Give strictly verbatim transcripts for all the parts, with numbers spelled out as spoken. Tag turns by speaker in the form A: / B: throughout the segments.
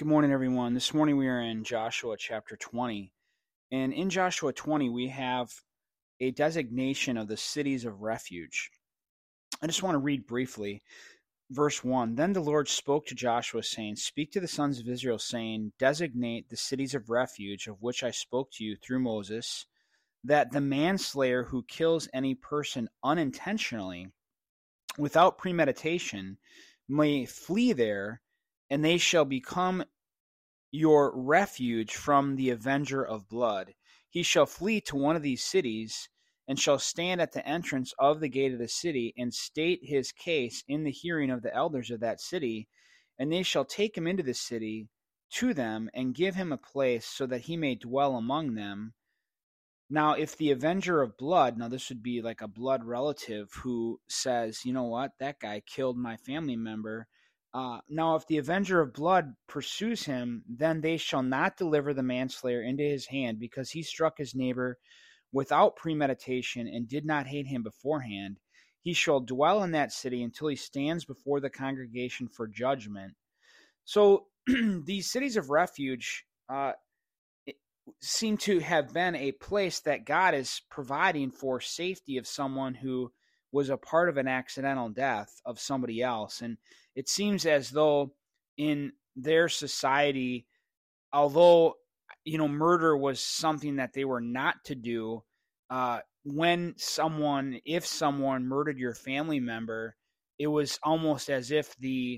A: Good morning, everyone. This morning we are in Joshua chapter twenty. And in Joshua twenty, we have a designation of the cities of refuge. I just want to read briefly verse one. Then the Lord spoke to Joshua, saying, Speak to the sons of Israel, saying, Designate the cities of refuge of which I spoke to you through Moses, that the manslayer who kills any person unintentionally without premeditation may flee there, and they shall become your refuge from the avenger of blood. He shall flee to one of these cities, and shall stand at the entrance of the gate of the city, and state his case in the hearing of the elders of that city, and they shall take him into the city to them, and give him a place, so that he may dwell among them. Now, if the avenger of blood, now this would be like a blood relative who says, you know what, that guy killed my family member. Uh, now, if the avenger of blood pursues him, then they shall not deliver the manslayer into his hand, because he struck his neighbor without premeditation and did not hate him beforehand. He shall dwell in that city until he stands before the congregation for judgment. So these cities of refuge uh, seem to have been a place that God is providing for safety of someone who was a part of an accidental death of somebody else. And it seems as though in their society, although, you know, murder was something that they were not to do, uh, when someone, if someone murdered your family member, it was almost as if the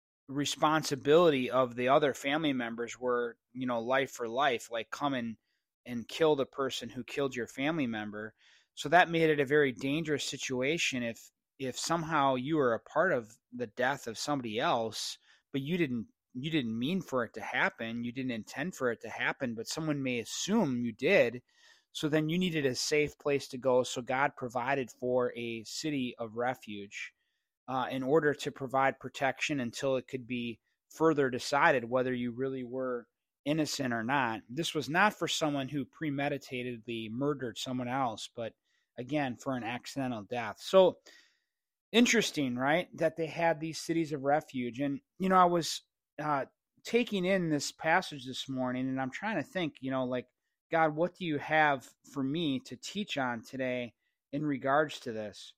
A: responsibility of the other family members were, you know, life for life, like come and, and kill the person who killed your family member. So that made it a very dangerous situation if if somehow you were a part of the death of somebody else, but you didn't you didn't mean for it to happen, you didn't intend for it to happen, but someone may assume you did. So then you needed a safe place to go. So God provided for a city of refuge uh, in order to provide protection until it could be further decided whether you really were innocent or not. This was not for someone who premeditatedly murdered someone else, but again, for an accidental death. So interesting, right? That they had these cities of refuge. And, you know, I was uh, taking in this passage this morning, and I'm trying to think, you know, like, God, what do you have for me to teach on today in regards to this?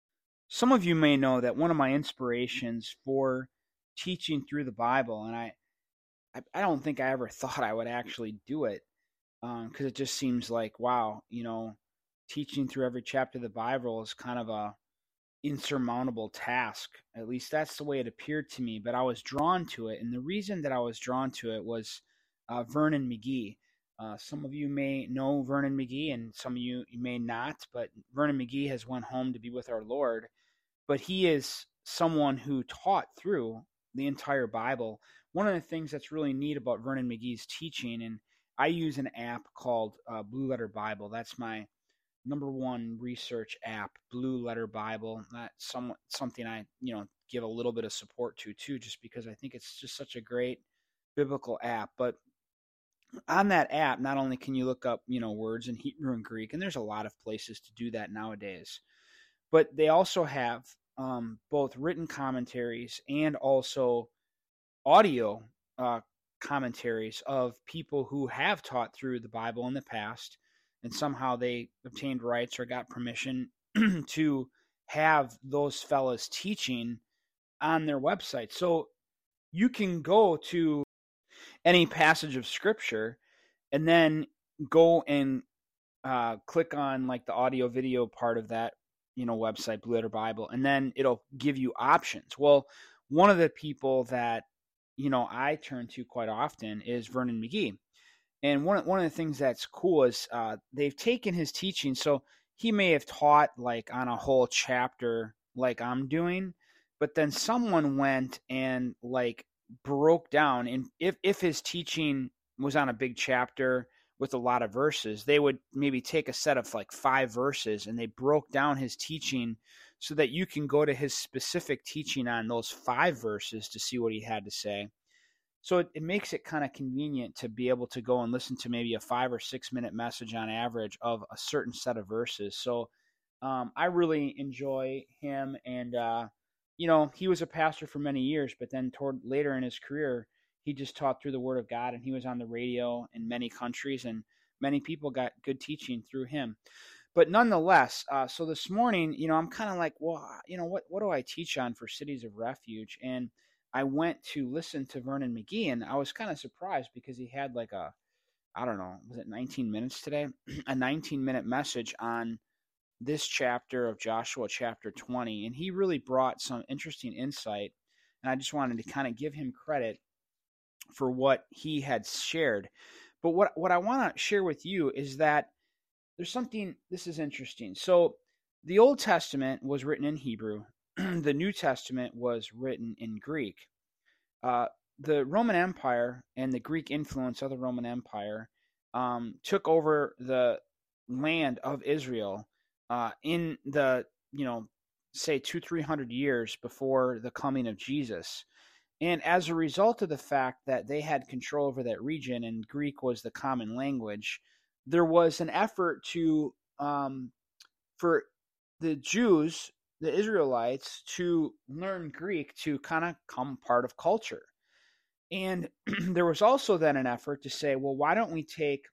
A: Some of you may know that one of my inspirations for teaching through the Bible, and I, I don't think I ever thought I would actually do it, because um, it just seems like, wow, you know, teaching through every chapter of the Bible is kind of a insurmountable task. At least that's the way it appeared to me, but I was drawn to it. And the reason that I was drawn to it was uh, Vernon McGee. Uh, some of you may know Vernon McGee, and some of you, you may not, but Vernon McGee has went home to be with our Lord. But he is someone who taught through the entire Bible. One of the things that's really neat about Vernon McGee's teaching, and I use an app called uh, Blue Letter Bible. That's my number one research app, Blue Letter Bible. That's somewhat something I, you know, give a little bit of support to too, just because I think it's just such a great biblical app. But on that app, not only can you look up, you know, words in Hebrew and Greek, and there's a lot of places to do that nowadays, but they also have um, both written commentaries and also audio uh, commentaries of people who have taught through the Bible in the past, and somehow they obtained rights or got permission to have those fellas teaching on their website. So you can go to any passage of scripture and then go and uh, click on like the audio video part of that, you know, website, Blue Letter Bible, and then it'll give you options. Well, one of the people that, you know, I turn to quite often is Vernon McGee. And one, one of the things that's cool is uh, they've taken his teaching. So he may have taught like on a whole chapter like I'm doing, but then someone went and like broke down. And if, if his teaching was on a big chapter with a lot of verses, they would maybe take a set of like five verses and they broke down his teaching so that you can go to his specific teaching on those five verses to see what he had to say. So it, it makes it kind of convenient to be able to go and listen to maybe a five or six minute message on average of a certain set of verses. So um, I really enjoy him. And, uh, you know, he was a pastor for many years, but then toward later in his career, he just taught through the Word of God, and he was on the radio in many countries, and many people got good teaching through him. But nonetheless, uh, so this morning, you know, I'm kind of like, well, you know, what, what do I teach on for cities of refuge? And I went to listen to Vernon McGee, and I was kind of surprised because he had like a, I don't know, was it nineteen minutes today? A nineteen minute message on this chapter of Joshua, chapter twenty. And he really brought some interesting insight. And I just wanted to kind of give him credit for what he had shared. But what, what I want to share with you is that there's something, this is interesting. So the Old Testament was written in Hebrew. The New Testament was written in Greek. Uh, the Roman Empire and the Greek influence of the Roman Empire um, took over the land of Israel uh, in the, you know, say two, three hundred years before the coming of Jesus. And as a result of the fact that they had control over that region and Greek was the common language, there was an effort to, um, for the Jews, the Israelites, to learn Greek to kind of come part of culture. And there was also then an effort to say, well, why don't we take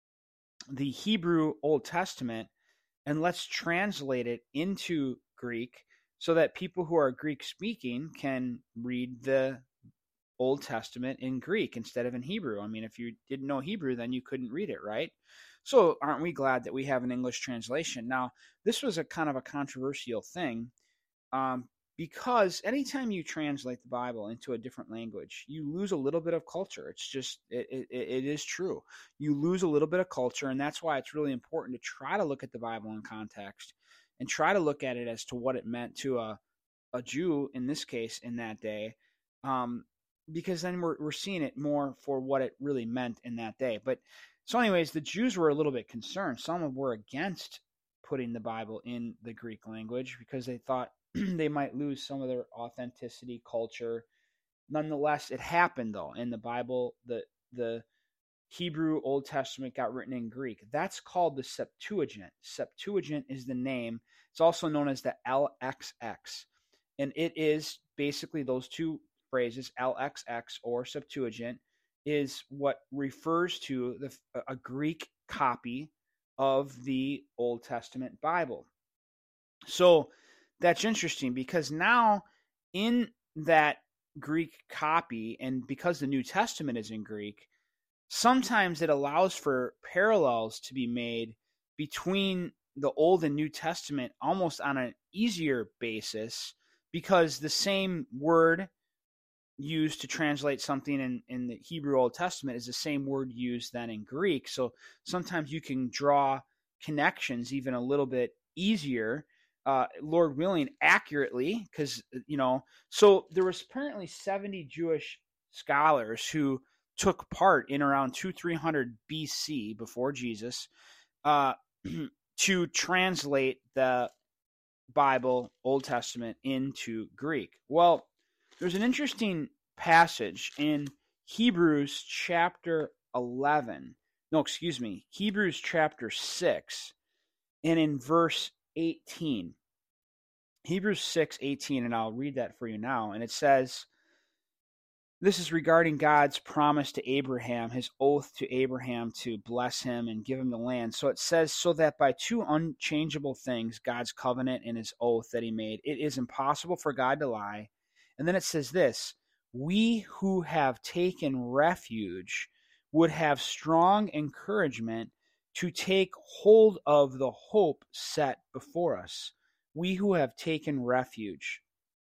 A: the Hebrew Old Testament and let's translate it into Greek so that people who are Greek speaking can read the Old Testament in Greek instead of in Hebrew. I mean, if you didn't know Hebrew, then you couldn't read it, right? So aren't we glad that we have an English translation? Now, this was a kind of a controversial thing um, because anytime you translate the Bible into a different language, you lose a little bit of culture. It's just, it, it, it is true. You lose a little bit of culture, and that's why it's really important to try to look at the Bible in context and try to look at it as to what it meant to a, a Jew, in this case, in that day, um, because then we're, we're seeing it more for what it really meant in that day. But so anyways, the Jews were a little bit concerned. Some were against putting the Bible in the Greek language because they thought they might lose some of their authenticity, culture. Nonetheless, it happened though. In the Bible, the the Hebrew Old Testament got written in Greek. That's called the Septuagint. Septuagint is the name. It's also known as the L X X. And it is basically those two phrases, L X X or Septuagint, is what refers to the, a Greek copy of the Old Testament Bible. So that's interesting because now in that Greek copy, and because the New Testament is in Greek, sometimes it allows for parallels to be made between the Old and New Testament almost on an easier basis because the same word used to translate something in, in the Hebrew Old Testament is the same word used then in Greek. So sometimes you can draw connections even a little bit easier, uh, Lord willing, accurately, because, you know, so there was apparently seventy Jewish scholars who took part in around two, three hundred B C before Jesus uh, to translate the Bible, Old Testament, into Greek. Well, there's an interesting passage in Hebrews chapter eleven. No, excuse me, Hebrews chapter six, and in verse eighteen. Hebrews six eighteen, and I'll read that for you now. And it says, this is regarding God's promise to Abraham, his oath to Abraham to bless him and give him the land. So it says, so that by two unchangeable things, God's covenant and his oath that he made, it is impossible for God to lie. And then it says this, we who have taken refuge would have strong encouragement to take hold of the hope set before us. We who have taken refuge.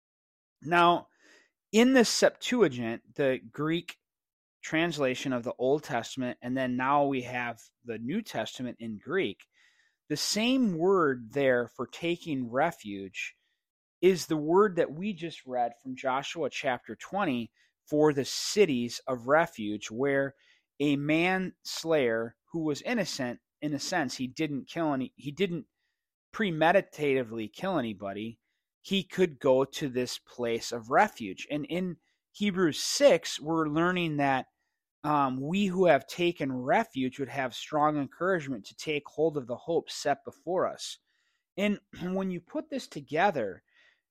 A: Now, in the Septuagint, the Greek translation of the Old Testament, and then now we have the New Testament in Greek, the same word there for taking refuge is the word that we just read from Joshua chapter twenty for the cities of refuge, where a manslayer who was innocent, in a sense, he didn't kill any, he didn't premeditatively kill anybody, he could go to this place of refuge. And in Hebrews six, we're learning that um, we who have taken refuge would have strong encouragement to take hold of the hope set before us. And when you put this together,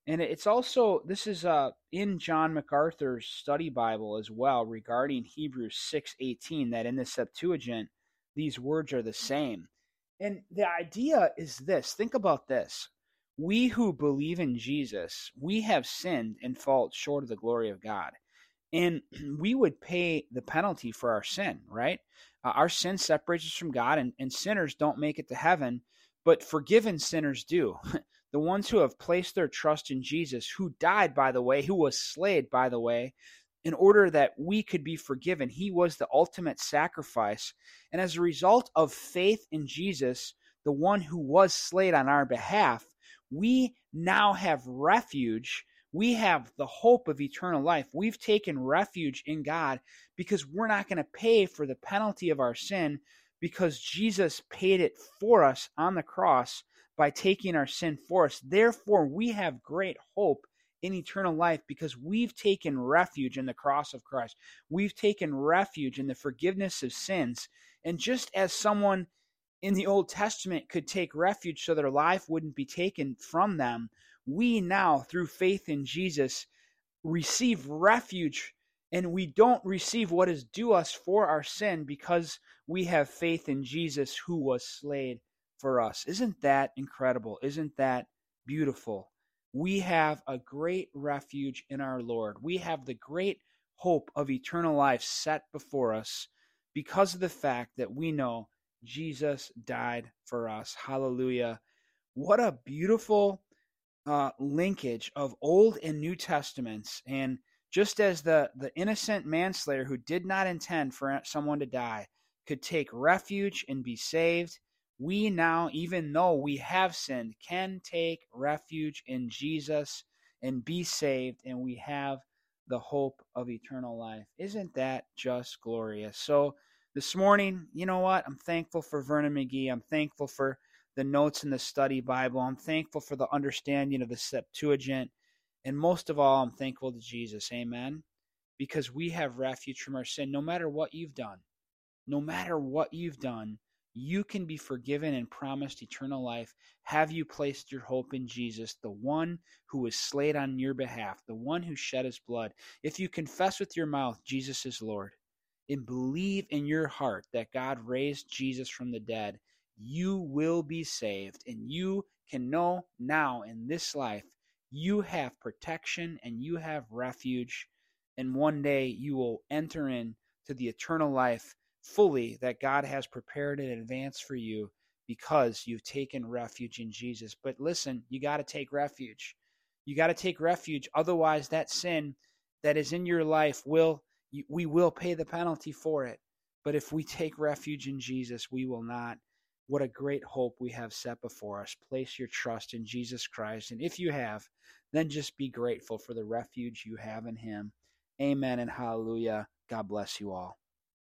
A: And it's also, this is uh, in John MacArthur's study Bible as well regarding Hebrews six eighteen, that in the Septuagint, these words are the same. And the idea is this. Think about this. We who believe in Jesus, we have sinned and fall short of the glory of God. And we would pay the penalty for our sin, right? Uh, our sin separates us from God, and, and sinners don't make it to heaven, but forgiven sinners do. The ones who have placed their trust in Jesus, who died, by the way, who was slayed, by the way, in order that we could be forgiven. He was the ultimate sacrifice. And as a result of faith in Jesus, the one who was slayed on our behalf, we now have refuge. We have the hope of eternal life. We've taken refuge in God because we're not going to pay for the penalty of our sin, because Jesus paid it for us on the cross by taking our sin for us. Therefore, we have great hope in eternal life because we've taken refuge in the cross of Christ. We've taken refuge in the forgiveness of sins. And just as someone in the Old Testament could take refuge so their life wouldn't be taken from them, we now, through faith in Jesus, receive refuge, and we don't receive what is due us for our sin because we have faith in Jesus who was slain for us. Isn't that incredible? Isn't that beautiful? We have a great refuge in our Lord. We have the great hope of eternal life set before us because of the fact that we know Jesus died for us. Hallelujah. What a beautiful uh, linkage of Old and New Testaments. And just as the, the innocent manslayer who did not intend for someone to die could take refuge and be saved, we now, even though we have sinned, can take refuge in Jesus and be saved, and we have the hope of eternal life. Isn't that just glorious? So this morning, you know what? I'm thankful for Vernon McGee. I'm thankful for the notes in the study Bible. I'm thankful for the understanding of the Septuagint. And most of all, I'm thankful to Jesus. Amen? Because we have refuge from our sin. No matter what you've done, no matter what you've done, you can be forgiven and promised eternal life. Have you placed your hope in Jesus, the one who was slain on your behalf, the one who shed his blood? If you confess with your mouth Jesus is Lord and believe in your heart that God raised Jesus from the dead, you will be saved, and you can know now in this life you have protection and you have refuge, and one day you will enter into the eternal life fully that God has prepared in advance for you because you've taken refuge in Jesus. But listen, you got to take refuge. You got to take refuge. Otherwise, that sin that is in your life, will we will pay the penalty for it. But if we take refuge in Jesus, we will not. What a great hope we have set before us. Place your trust in Jesus Christ. And if you have, then just be grateful for the refuge you have in him. Amen and hallelujah. God bless you all.